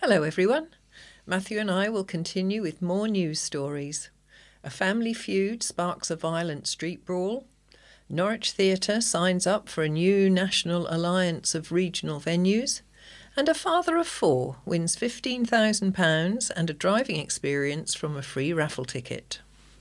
Hello everyone. Matthew and I will continue with more news stories. A family feud sparks a violent street brawl. Norwich Theatre signs up for a new national alliance of regional venues. And a father of four wins £15,000 and a driving experience from a free raffle ticket.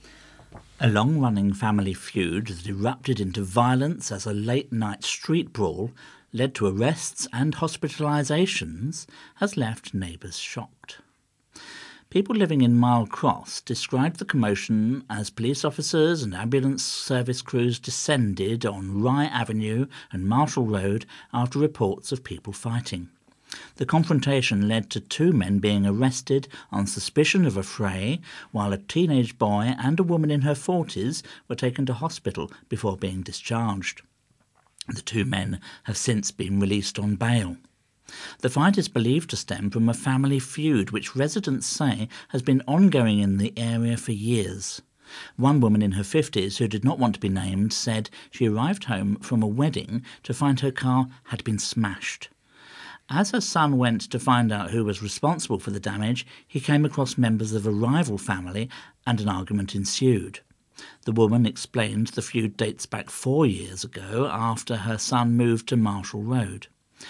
A long-running family feud that erupted into violence as a late-night street brawl led to arrests and hospitalisations has left neighbours shocked. People living in Mile Cross described the commotion as police officers and ambulance service crews descended on Rye Avenue and Marshall Road after reports of people fighting. The confrontation led to two men being arrested on suspicion of a fray, while a teenage boy and a woman in her 40s were taken to hospital before being discharged. The two men have since been released on bail. The fight is believed to stem from a family feud which residents say has been ongoing in the area for years. One woman in her 50s who did not want to be named said she arrived home from a wedding to find her car had been smashed. As her son went to find out who was responsible for the damage, he came across members of a rival family and an argument ensued. The woman explained the feud dates back 4 years ago after her son moved to Marshall Road.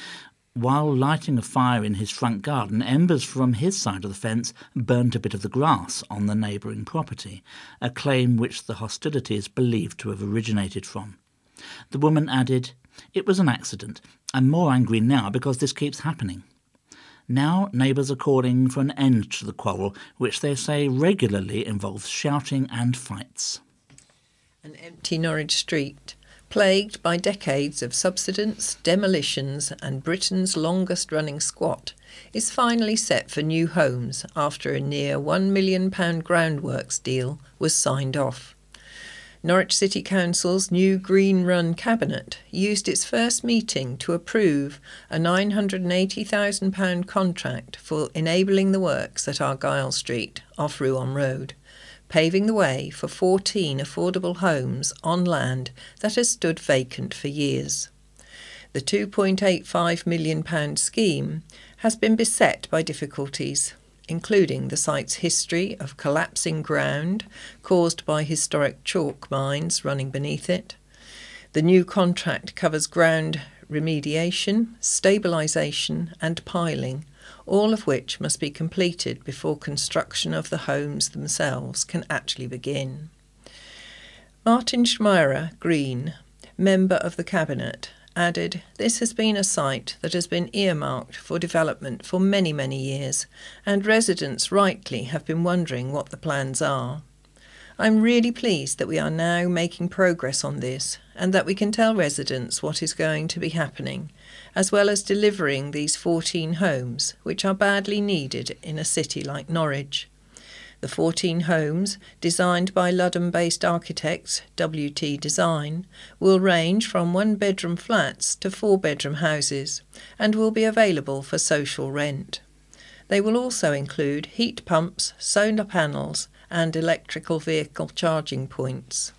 While lighting a fire in his front garden, embers from his side of the fence burnt a bit of the grass on the neighbouring property, a claim which the hostility is believed to have originated from. The woman added, "It was an accident. I'm more angry now because this keeps happening." Now neighbours are calling for an end to the quarrel, which they say regularly involves shouting and fights. An empty Norwich street, plagued by decades of subsidence, demolitions and Britain's longest-running squat, is finally set for new homes after a near £1 million groundworks deal was signed off. Norwich City Council's new Green Run Cabinet used its first meeting to approve a £980,000 contract for enabling the works at Argyle Street off Ruon Road, paving the way for 14 affordable homes on land that has stood vacant for years. The £2.85 million scheme has been beset by difficulties, including the site's history of collapsing ground caused by historic chalk mines running beneath it. The new contract covers ground remediation, stabilisation and piling, all of which must be completed before construction of the homes themselves can actually begin. Martin Schmeyer Green, member of the Cabinet, added, "This has been a site that has been earmarked for development for many, many years, and residents rightly have been wondering what the plans are. I'm really pleased that we are now making progress on this and that we can tell residents what is going to be happening, as well as delivering these 14 homes, which are badly needed in a city like Norwich. The 14 homes, designed by Ludham-based architects WT Design, will range from one-bedroom flats to four-bedroom houses and will be available for social rent. They will also include heat pumps, solar panels and electrical vehicle charging points."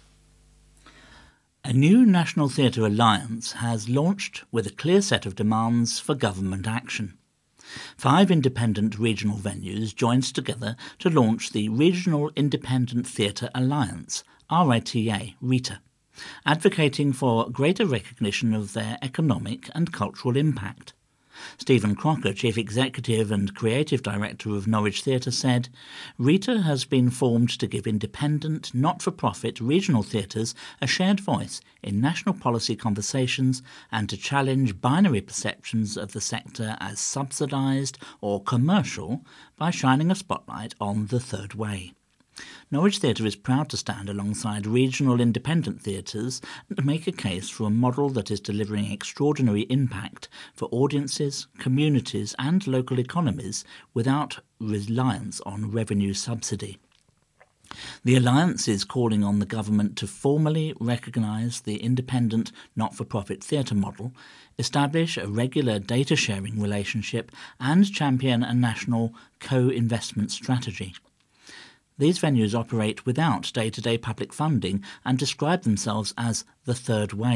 A new National Theatre Alliance has launched with a clear set of demands for government action. 5 independent regional venues joined together to launch the Regional Independent Theatre Alliance, RITA, advocating for greater recognition of their economic and cultural impact. Stephen Crocker, Chief Executive and Creative Director of Norwich Theatre, said, "RITA has been formed to give independent, not-for-profit regional theatres a shared voice in national policy conversations and to challenge binary perceptions of the sector as subsidised or commercial by shining a spotlight on the third way." Norwich Theatre is proud to stand alongside regional independent theatres and make a case for a model that is delivering extraordinary impact for audiences, communities and local economies without reliance on revenue subsidy. The Alliance is calling on the government to formally recognise the independent, not-for-profit theatre model, establish a regular data-sharing relationship and champion a national co-investment strategy. These venues operate without day-to-day public funding and describe themselves as the third way.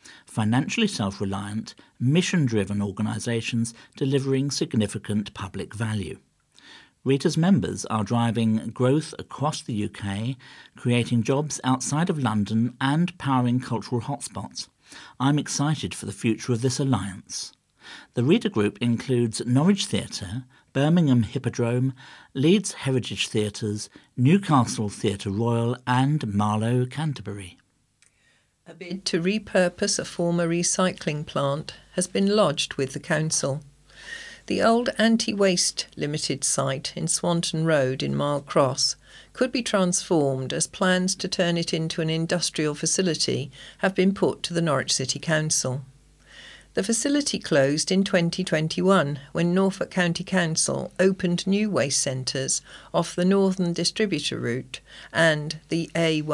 Financially self-reliant, mission-driven organisations delivering significant public value. Rita's members are driving growth across the UK, creating jobs outside of London and powering cultural hotspots. I'm excited for the future of this alliance. The Rita Group includes Norwich Theatre, Birmingham Hippodrome, Leeds Heritage Theatres, Newcastle Theatre Royal and Marlow Canterbury. A bid to repurpose a former recycling plant has been lodged with the council. The old Anti-Waste Limited site in Swanton Road in Mile Cross could be transformed as plans to turn it into an industrial facility have been put to the Norwich City Council. The facility closed in 2021 when Norfolk County Council opened new waste centres off the Northern Distributor route and the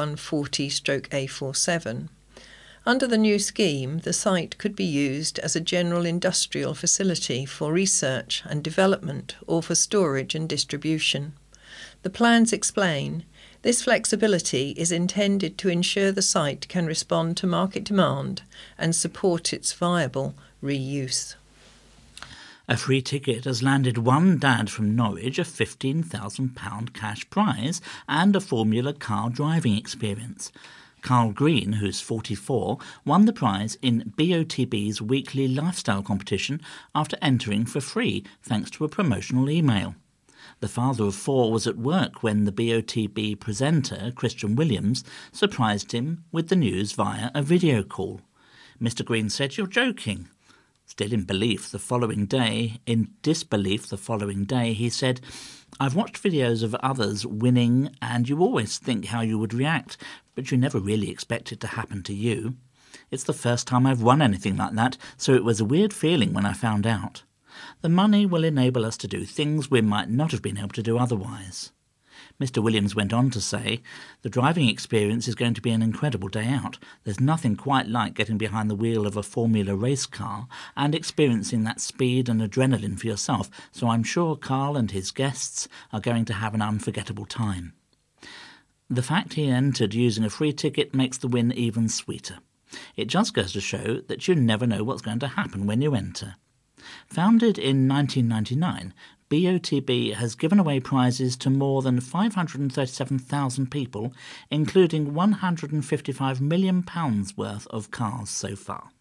A140/A47. Under the new scheme, the site could be used as a general industrial facility for research and development or for storage and distribution. The plans explain, this flexibility is intended to ensure the site can respond to market demand and support its viable reuse. A free ticket has landed one dad from Norwich a £15,000 cash prize and a Formula car driving experience. Carl Green, who's 44, won the prize in BOTB's weekly lifestyle competition after entering for free thanks to a promotional email. The father of four was at work when the BOTB presenter, Christian Williams, surprised him with the news via a video call. Mr. Green said, "You're joking." Still in disbelief the following day, he said, "I've watched videos of others winning and you always think how you would react, but you never really expect it to happen to you. It's the first time I've won anything like that, so it was a weird feeling when I found out. The money will enable us to do things we might not have been able to do otherwise." Mr. Williams went on to say, "The driving experience is going to be an incredible day out. There's nothing quite like getting behind the wheel of a Formula race car and experiencing that speed and adrenaline for yourself, so I'm sure Carl and his guests are going to have an unforgettable time." The fact he entered using a free ticket makes the win even sweeter. It just goes to show that you never know what's going to happen when you enter. Founded in 1999, BOTB has given away prizes to more than 537,000 people, including £155 million worth of cars so far.